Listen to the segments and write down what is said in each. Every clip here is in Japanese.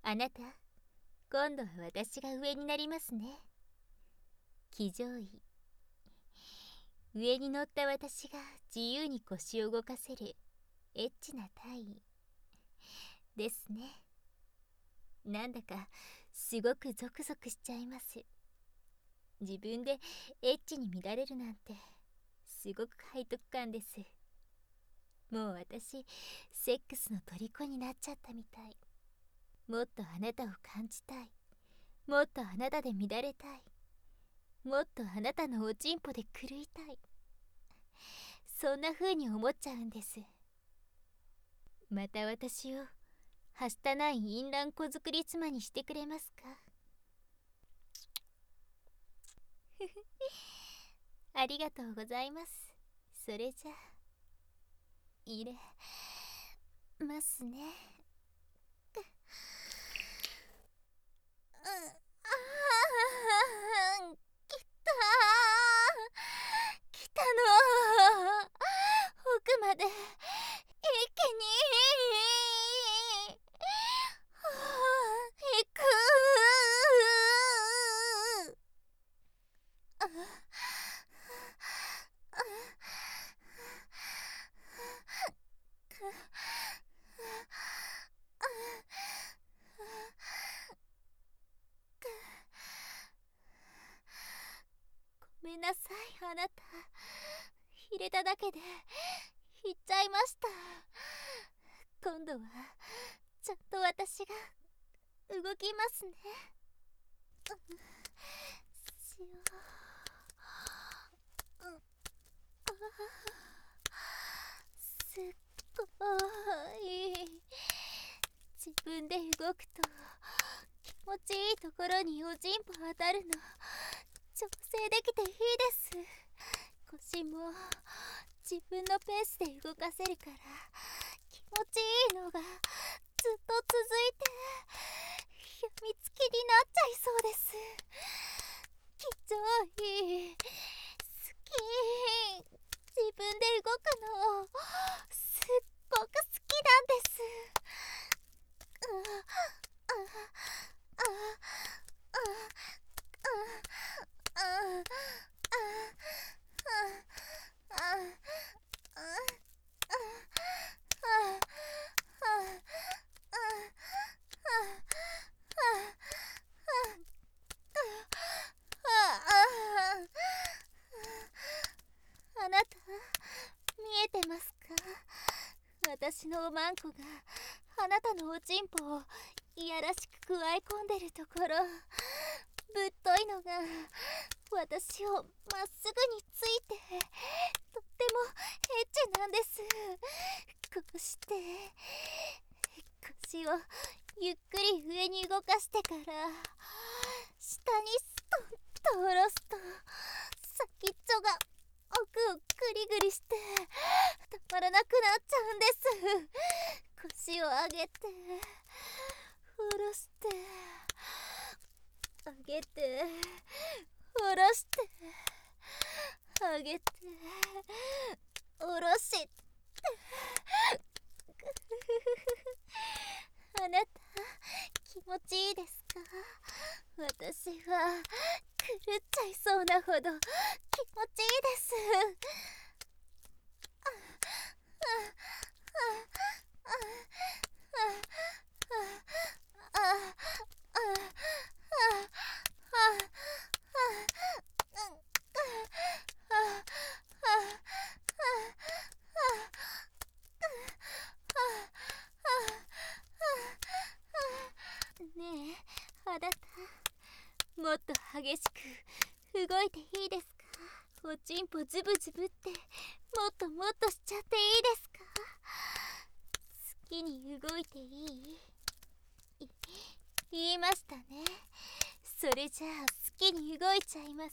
あなた、今度は私が上になりますね。騎乗位。上に乗った私が自由に腰を動かせるエッチな体位ですね。なんだかすごくゾクゾクしちゃいます。自分でエッチに乱れるなんてすごく背徳感です。もう私セックスの虜になっちゃったみたい。もっとあなたを感じたい。もっとあなたで乱れたい。もっとあなたのおちんぽで狂いたい。そんな風に思っちゃうんです。また私をはしたない淫乱子作り妻にしてくれますか？ありがとうございます。それじゃ入れますね。来たの。奥まで一気に行く。ごめんなさい、あなた。入れただけで行っちゃいました。今度はちゃんと私が動きますね。しよう。すっごい。自分で動くと気持ちいいところにおちんぽ当たるの調整できていいです。腰も自分のペースで動かせるから気持ちいいのがずっと続いてやみつきになっちゃいそうです。気丈い好き。自分で動くのすっごく好きなんです。あなた見えてますか？私のおまんこがあなたのおちんぽをいやらしくくわえ込んでるところ、ぶっといのが私をまっすぐについてとってもエッチなんです。こうして腰をゆっくり上に動かしてから下にストンと下ろすと先っちょが奥をグリグリしてたまらなくなっちゃうんです。腰を上げて下ろして上げて下ろして上げて下ろしてあなた気持ちいいですか？私は狂っちゃいそうなほど気持ちいいです。ねえ、あなたもっと激しく動いていいですか？おちんぽズブズブってもっともっとしちゃっていいですか？好きに動いていい？言いましたね。それじゃあ好きに動いちゃいます。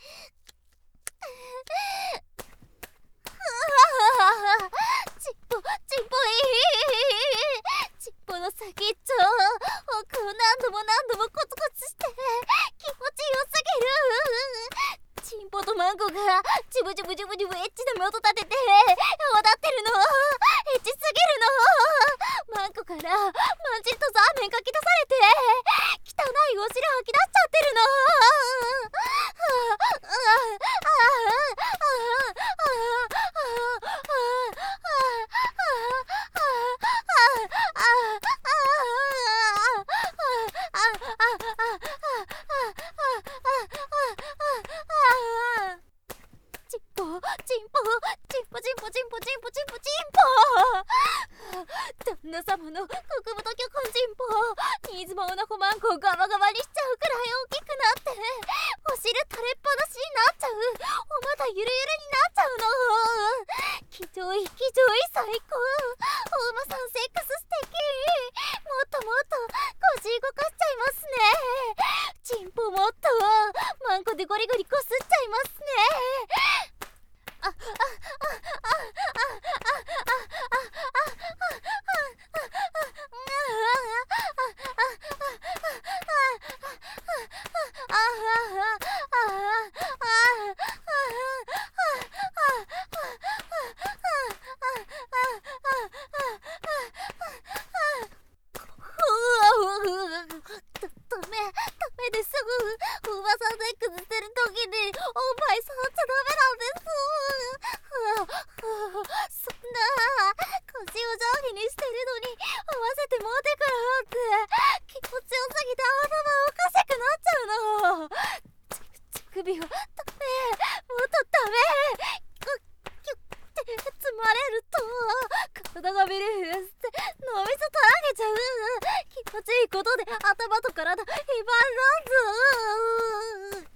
ちっぽいちっぽの先っちょ奥を何度もコツコツして気持ちよすぎる。ちんぽとマンコがジュブジュブエッチな音立てて踊ってるの。エッチすぎるの。マンコからまんじんとザーメンかき出されて水もおなこマンコをガバガバにしちゃうくらい大きくなってお汁垂れっぱなしになっちゃう。おまだゆるゆるになっちゃうの。気上位最高。お馬さんセックス素敵。もっともっと腰動かしちゃいますね。チンポもっとマンコでゴリゴリこすっちゃいますね。ああああああダメです。おばさんで崩してる時におっぱい触っちゃダメなんです。そんな腰を上下にしてるのに合わせて持ってくるなんて気持ちよすぎて頭おかしくなっちゃうの。乳首はダメ、もっとダメ。キュッて積まれると体がビリビリして脳みそとらけちゃう。気持ちいいことで頭と体ひばらず。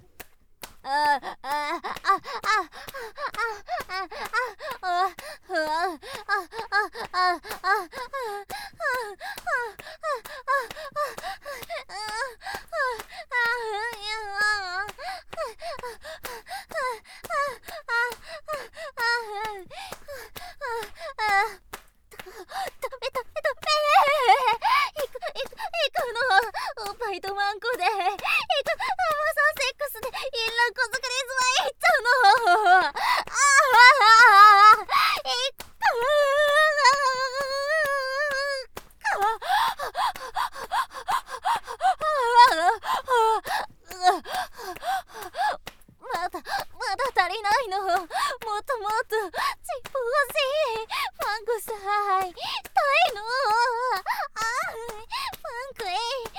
おっぱいとマンコでママさんセックスでインランコスクリスマいっちゃうの。まだ足りないの。もっともっとチップ欲しい。マンコさいたいの。マンコ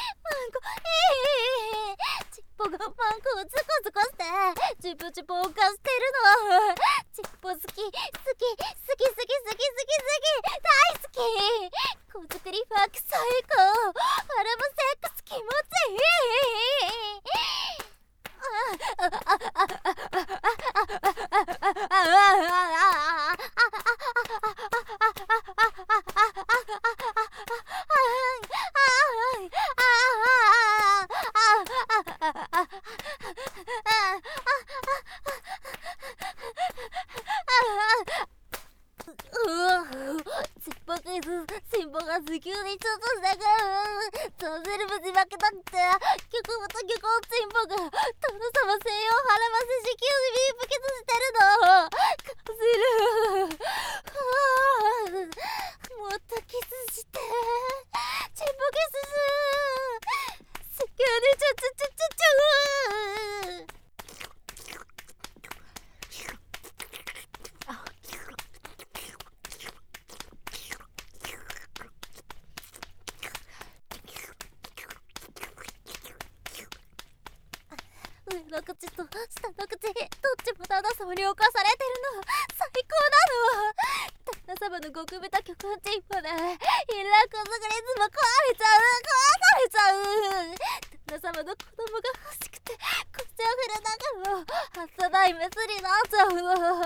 チッポがマンコをズコズコしてチュポチュポをかしてるの。チッポ好き大好き。子作りファック最高。アラムセックス気持ちいい。チンポが地球にちょっとしたからそうするぶち負けたくて曲ごとチンポが殿様西洋腹ませ地球にビープケツしてるの。かせる。もっとキスしてチンポキス地球にチュチュチュチュチュ。上の口と下の口どっちも旦那様に侵されてるの。最高なの。旦那様の極豚極チンポでインランコスクリスマ壊されちゃう。旦那様の子供が欲しくて口を振る中も発売メスになっちゃうの。もっと旦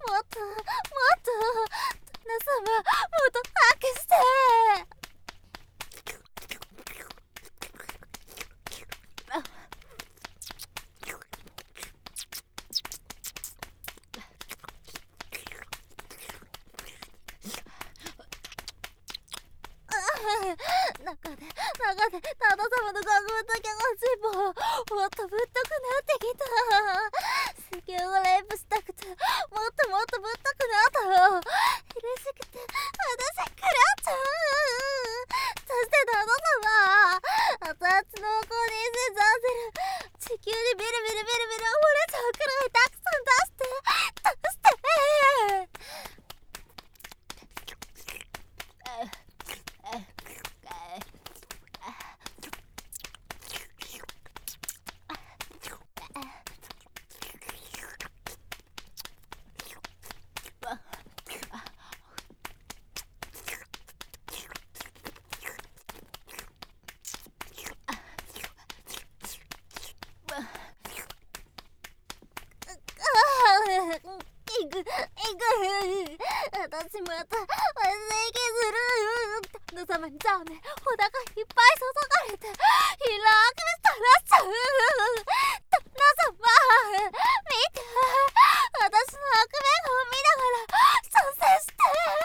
那様もっとハックして。中で旦那様の極豚極チンポもっとぶっとくなってきた。地球をレイプしたくてもっとぶっとくなったの。嬉しくて私食らっちゃう。そして旦那様熱々の子にせざせる。地球にビルビル溺れちゃうくらいたくさん出してじゃあね、お腹いっぱい注がれて開くたらっちゃう。旦那様、見て、私の悪夢を見ながら蘇生して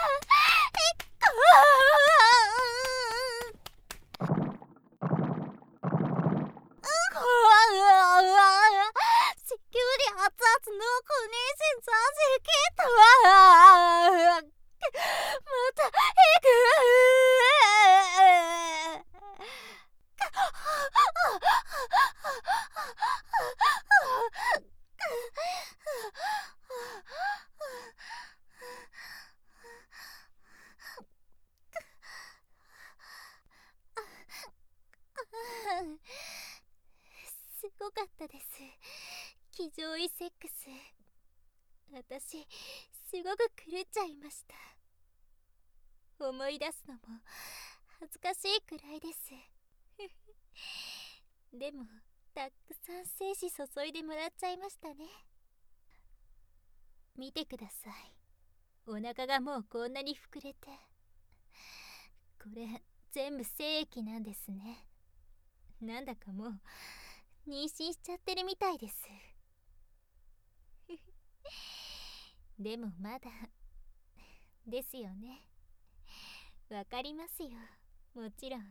地球に熱々の子妊娠させきったわ。また行く。すごかったです。騎乗位セックス。私、すごく狂っちゃいました。思い出すのも恥ずかしいくらいです。でも、たくさん精子注いでもらっちゃいましたね。見てください。お腹がもうこんなに膨れて。これ、全部精液なんですね。なんだかもう、妊娠しちゃってるみたいです。でもまだですよね。わかりますよ、もちろん。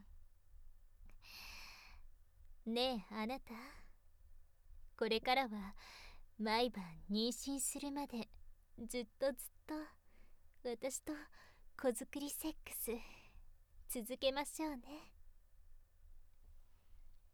ねえあなた、これからは毎晩妊娠するまでずっと私と子作りセックス続けましょうね。